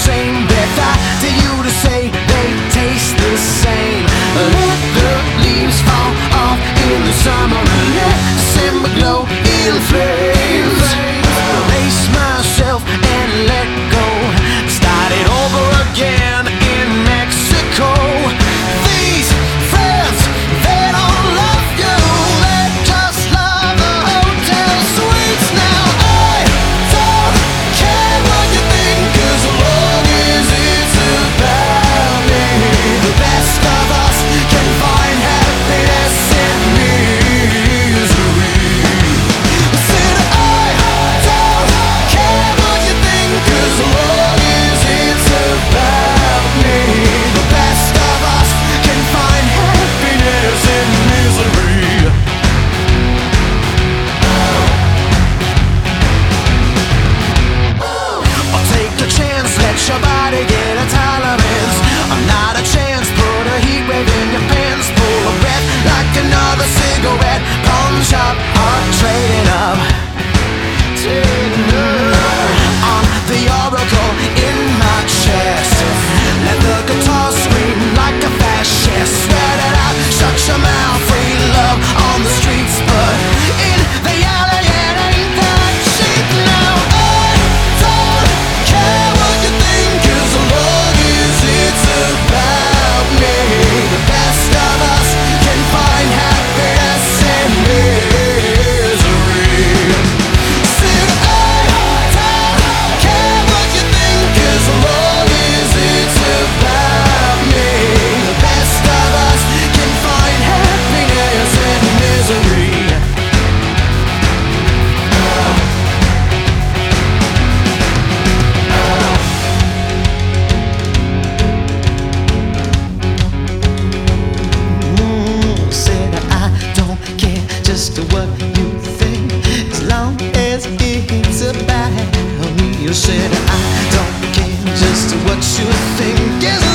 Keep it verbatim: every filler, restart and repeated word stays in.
same breath I dare you to say they taste the same. Let the leaves fall off in the summer and let December glow in flames. Brace myself and let go. Start it over again in Mexico. These friends, they don't love you, they just love the hotel suites. Now I don't care what you think, 'cause as long as it's about me, the best of us can find happiness in misery. Said I don't care what you think, 'cause as long as it's about me, the best of us can find happiness in misery. I'll take a chance, let your body get a tolerance. I'm not a chance, put a heat wave in your pants. Pull a breath like another cigarette. Pawn shop, heart trading up, trading up on the oracle in my chest. Let the guitar scream like a fascist. Sweat it out, shut your mouth. Free love on the streets, but in the alley it ain't that cheap. Now I don't care what you think, 'cause as long as it's about me, the best of us can find happiness in misery. Said I don't care what you think, 'cause as long as it's about me, the best of us can find happiness in misery. Mm, said I don't care just what you think, as long as it's about me. You said I don't care just what you think, as